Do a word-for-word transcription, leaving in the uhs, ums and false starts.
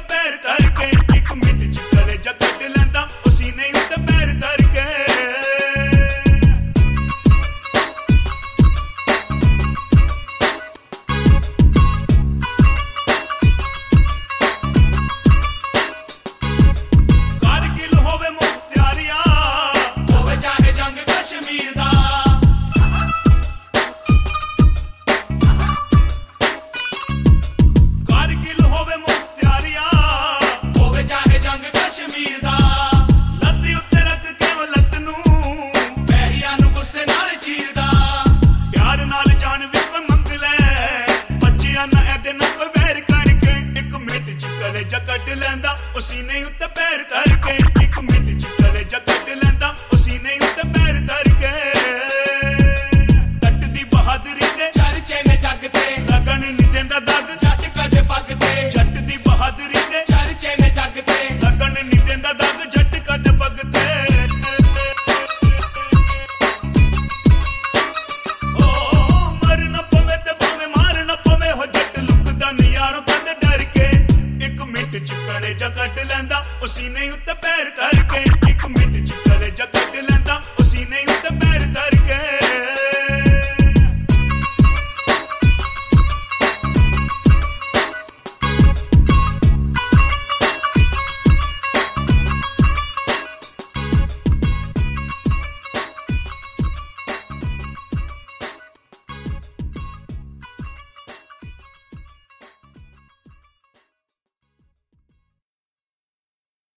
पैर धर के एक मिनट च कलेजा कट लैंदा ओ सीने उत्ते पैर धर के कारगिल होवे मुख्तियारिया होवे चाहे जंग कश्मीर दा कारगिल होवे मुख्तियारिया होवे चाहे जंग कश्मीर दा लत्ती उत्ते रख के ओ लत्त नू पैरियां नू गुस्से नाल चीरदा प्यार नाल जान भी कोई मंग ले बच्चियां ना एदे ना कोई वैर करके एक मिनट च कलेजा कट लैंदा ओ सीने उत्ते पैर धर के एक मिनट च कलेजा कट लैंदा ओ सीने उत्ते पैर धर के कट दी बहादुरी दे चर्चे ने जग ते लगन नहीं देंदा दग जट कदे पग ते जट दी बहादुरी दे चर्चे ने जग ते लगन नहीं देंदा दग जट कदे पग ते ओ मर ना पवे ते भावे मार ना पवे हो जट लुकदा नहीं यारो कदे डर के एक मिनट च कलेजा कट लैंदा ओ सीने उत्ते पैर धर के एक मिनट च कलेजा कट लैंदा